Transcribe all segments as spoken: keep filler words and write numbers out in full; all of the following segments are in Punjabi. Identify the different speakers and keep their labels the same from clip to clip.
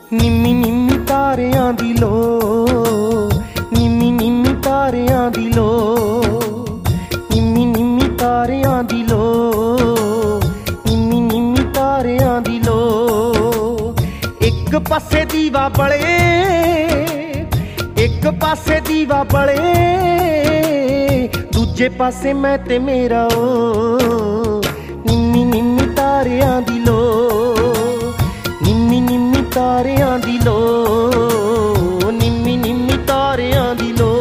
Speaker 1: ਨਿੰਮੀ ਨਿੰਮੀ ਤਾਰਿਆਂ ਦੀ ਲੋ, ਨਿੰਮੀ ਨਿੰਮੀ ਤਾਰਿਆਂ ਦੀ ਲੋ, ਨਿੰਮੀ ਨਿੰਮੀ ਤਾਰਿਆਂ ਦੀ ਲੋ, ਨਿੰਮੀ ਨਿੰਮੀ ਤਾਰਿਆਂ ਦੀ ਲੋ। ਇੱਕ ਪਾਸੇ ਦੀਵਾ ਬਲੇ, ਇੱਕ ਪਾਸੇ ਦੀਵਾ ਬਲੇ, ਦੂਜੇ ਪਾਸੇ ਮੈਂ ਤੇ ਮੇਰਾ ਓ। ਨਿੰਮੀ ਨਿੰਮੀ ਤਾਰਿਆਂ ਦੀ ਲੋ, ਨਿੰਮੀ ਨਿੰਮੀ ਤਾਰਿਆਂ ਦੀ ਲੋ, ਨਿੰਮੀ ਨਿੰਮੀ ਤਾਰਿਆਂ ਦੀ ਲੋ।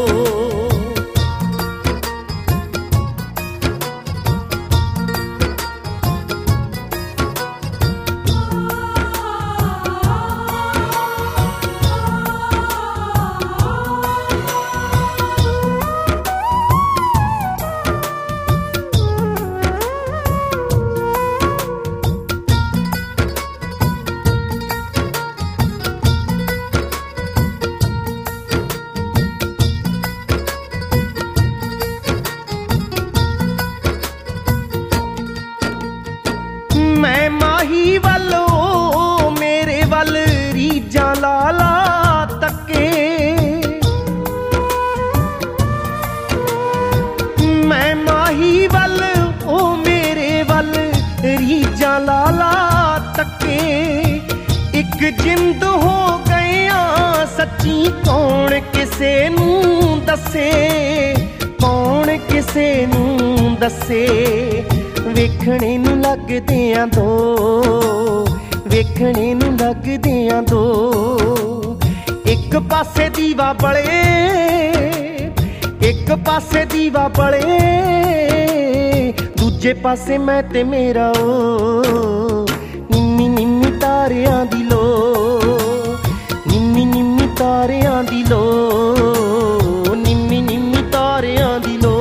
Speaker 1: ਮੈਂ ਮਾਹੀ ਵੱਲੋਂ ਮੇਰੇ ਵੱਲ ਰੀਝਾਂ ਲਾ ਲਾ ਤੱਕੇ, ਮੈਂ ਮਾਹੀ ਵੱਲ ਉਹ ਮੇਰੇ ਵੱਲ ਰੀਝਾਂ ਲਾ ਲਾ ਤੱਕੇ। ਇੱਕ ਜਿੰਦ ਹੋ ਗਈਆਂ ਸੱਚੀ ਕੌਣ ਕਿਸੇ ਨੂੰ ਦੱਸੇ, ਕੌਣ ਕਿਸੇ ਨੂੰ ਦੱਸੇ। ਵੇਖਣੇ ਨੂੰ ਲੱਗਦਿਆਂ ਦੋ, ਵੇਖਣੇ ਨੂੰ ਲੱਗਦਿਆਂ ਦੋ। ਇੱਕ ਪਾਸੇ ਦੀਵਾ ਬਲੇ, ਇੱਕ ਪਾਸੇ ਦੀਵਾ ਬਲੇ, ਦੂਜੇ ਪਾਸੇ ਮੈਂ ਤੇ ਮੇਰਾ ਓ। ਨਿੰਮੀ ਨਿੰਮੀ ਤਾਰਿਆਂ ਦੀ ਲੋ, ਨਿੰਮੀ ਨਿੰਮੀ ਤਾਰਿਆਂ ਦੀ ਲੋ, ਨਿੰਮੀ ਨਿੰਮੀ ਤਾਰਿਆਂ ਦੀ ਲੋ।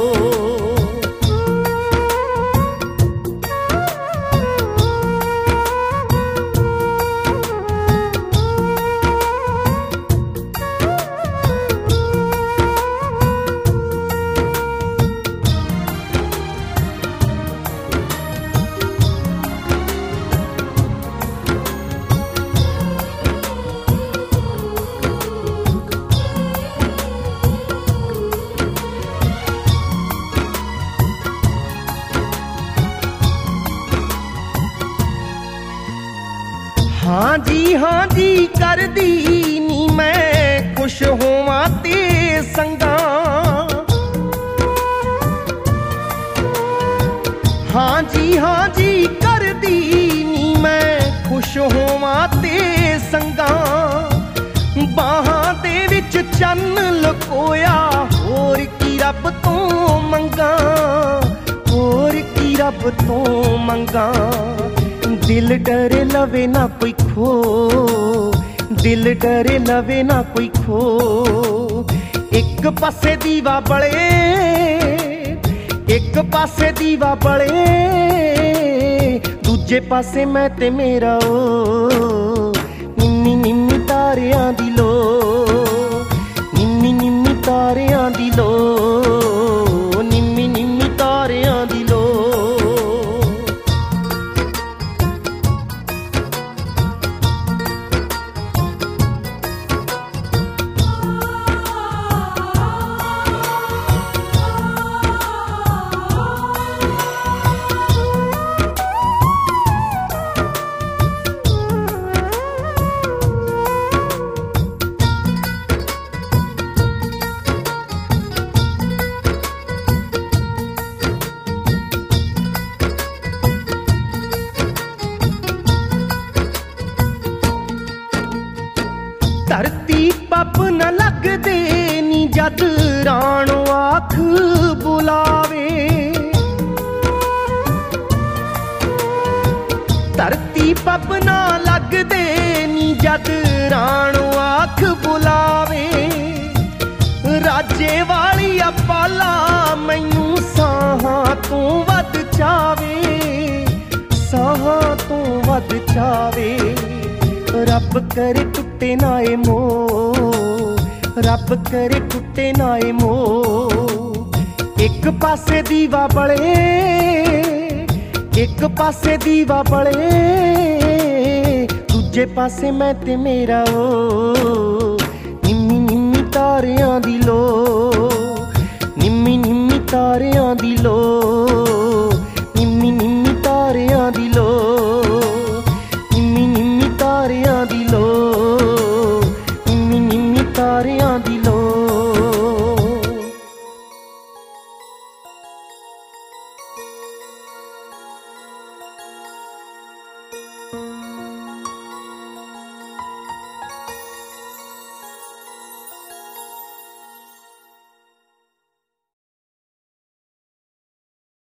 Speaker 1: ਹਾਂ ਜੀ ਹਾਂ ਜੀ ਕਰਦੀ ਨੀ ਮੈਂ ਖੁਸ਼ ਹੋਵਾਂ ਤੇ ਸੰਗਾਂ, ਹਾਂ ਜੀ ਹਾਂ ਜੀ ਕਰਦੀ ਨੀ ਮੈਂ ਖੁਸ਼ ਹੋਵਾਂ ਤੇ ਸੰਗਾਂ। ਬਾਹਾਂ ਦੇ ਵਿੱਚ ਚੰਨ ਲੁਕੋਇਆ ਹੋਰ ਕੀ ਰੱਬ ਤੋਂ ਮੰਗਾਂ, ਹੋਰ ਕੀ ਰੱਬ ਤੋਂ ਮੰਗਾਂ। ਦਿਲ ਡਰੇ ਲਵੇ ਨਾ ਕੋਈ ਖੋ, ਦਿਲ ਡਰੇ ਲਵੇ ਨਾ ਕੋਈ ਖੋ। ਇੱਕ ਪਾਸੇ ਦੀਵਾ ਬਲੇ, ਇੱਕ ਪਾਸੇ ਦੀਵਾ ਬਲੇ, ਦੂਜੇ ਪਾਸੇ ਮੈਂ ਤੇ ਮੇਰਾ ਓ। ਨਿੰਮੀ ਨਿੰਮੀ ਤਾਰਿਆਂ ਦੀ ਲੋ, ਨਿੰਮੀ ਨਿੰਮੀ ਤਾਰਿਆਂ ਦੀ ਲੋ, ਨਿੰਮੀ ਨਿੰਮੀ ਤਾਰਿਆਂ ਦੀ ਲੋ। ਧਰਤੀ ਪੱਪ ਨਾ ਲੱਗਦੇ ਨੀ ਜਦ ਰਾਣੋ ਆਖ ਬੁਲਾਵੇ, ਧਰਤੀ ਪੱਪ ਨਾ ਲੱਗਦੇ ਨੀ ਜਦ ਰਾਣੋ ਆਖ ਬੁਲਾਵੇ। ਰਾਜੇ ਵਾਲੀ ਅਪਾਲਾ ਮੈਨੂੰ ਸਾਹਾਂ ਤੋਂ ਵੱਧ ਚਾਵੇ, ਸਾਹਾਂ ਤੋਂ ਵੱਧ ਚਾਵੇ। ਰੱਬ ਕਰੇ ਟੁੱਟੇ ਨਾ ਏ ਮੋਹ, ਰੱਬ ਕਰੇ ਟੁੱਟੇ ਨਾ ਏ ਮੋਹ। ਇੱਕ ਪਾਸੇ ਦੀਵਾ ਬਲੇ, ਇੱਕ ਪਾਸੇ ਦੀਵਾ ਬਲੇ, ਦੂਜੇ ਪਾਸੇ ਮੈਂ ਤੇ ਮੇਰਾ ਓ ਨਿੰਮੀ ਨਿੰਮੀ ਤਾਰਿਆਂ ਦੀ ਲੋ, ਨਿੰਮੀ ਨਿੰਮੀ ਤਾਰਿਆਂ ਦੀ ਲੋ, ਨਿੰਮੀ ਨਿੰਮੀ ਤਾਰਿਆਂ ਦੀ ਲੋ, ਨਿੰਮੀ ਨਿੰਮੀ ਤਾਰਿਆਂ ਦੀ ਲੋ, ਨਿੰਮੀ ਨਿੰਮੀ ਤਾਰਿਆਂ ਦੀ ਲੋ।